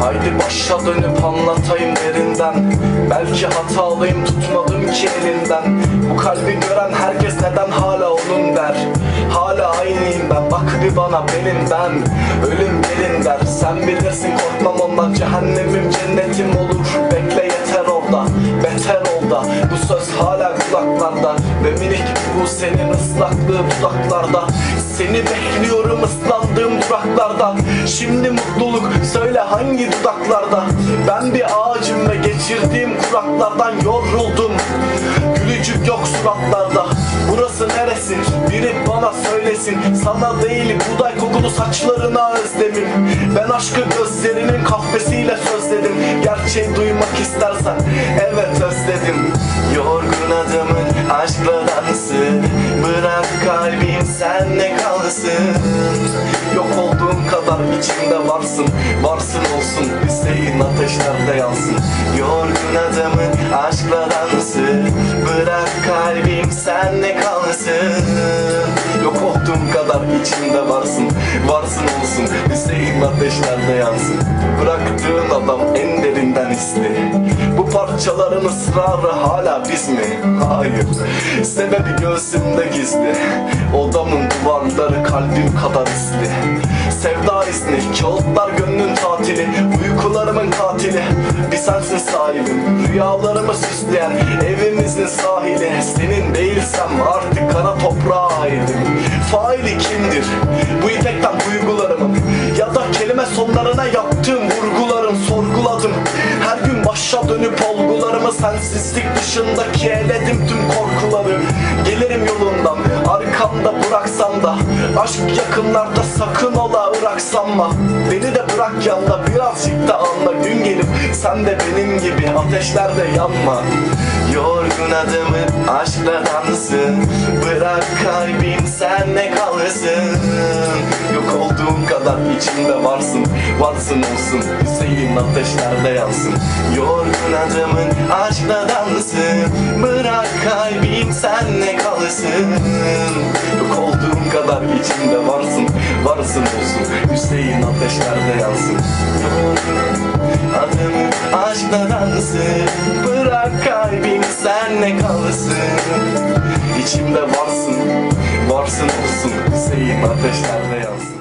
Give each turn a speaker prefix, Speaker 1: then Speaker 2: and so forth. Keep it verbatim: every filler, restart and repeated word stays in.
Speaker 1: Haydi başa dönüp anlatayım derinden. Belki hatalıyım, tutmadım ki elinden. Bu kalbi gören herkes neden hala onun der. Hala aynıyım ben, bak bir bana benim ben. Ölüm gelin der, sen bilirsin korkmam ondan. Cehennemim cennetim olur, bekle yeter orada. Beter ol da, bu söz hala kulaklarda. Ve minik bu senin ıslaklığı dudaklarda. Seni bekliyorum ıslandığım duraklarda. Şimdi mutluluk söyle hangi dudaklarda. Ben bir ağacım ve geçirdiğim kuraklardan yoruldum. Gülücük yok suratlarda. Burası neresi? Biri bana söylesin. Sana değil buğday kokulu saçlarına özlemim. Ben aşkı gözlerinin kahvesiyle sözledim. Gerçeği duymak istersen evet özledim. Yorgun adamın aşkla dansı. Bırak kalbim senle kalsın. Yok olduğum kadar içimde varsın. Varsın olsun Hüseyin ateşlerde yansın. Yorgun adamın aşkla dansı. Bırak kalbim senle kalsın. Yok olduğum kadar içimde varsın. Varsın olsun Hüseyin ateşlerde yansın. Bıraktığın adam en derinden hisli. Bu parçaların ısrarı hala biz mi? Hayır. Sebebi göğsümde gizli. Odamın duvarları kalbim kadar isli. Sevda izni, kağıtlar gönlün tatili. Uykularımın katili, bir sensin sahibim. Rüyalarımı süsleyen evimizin sahili. Senin değilsem artık kara toprağa aidim. Faili kimdir? Bu ipekten duygularımın ya da kelime sonlarına yaptığım vurguların sorguladım. Her gün başa dönüp olgularımı sensizlik dışındaki eledim tüm korkuları. Gelirim yolundan arkamda bıraksam da. Aşk yakınlarda sakın ola ırak sanma. Beni de bırak yanda birazcık da anla. Gün gelip sen de benim gibi ateşlerde yanma. Yorgun adamın aşkla dansın. Bırak kalbim senle kalsın. Yok olduğum kadar içimde varsın. Varsın olsun Hüseyin ateşlerde yansın. Yorgun adamın aşkla dansın. Bırak kalbim senle kalsın. Yok olduğum kadar içimde varsın. Varsın olsun Hüseyin ateşlerde yansın. Adamın aşkla dansın. Bırak kalbim senle kalsın. İçimde varsın. Varsın olsun Hüseyin ateşlerde yansın.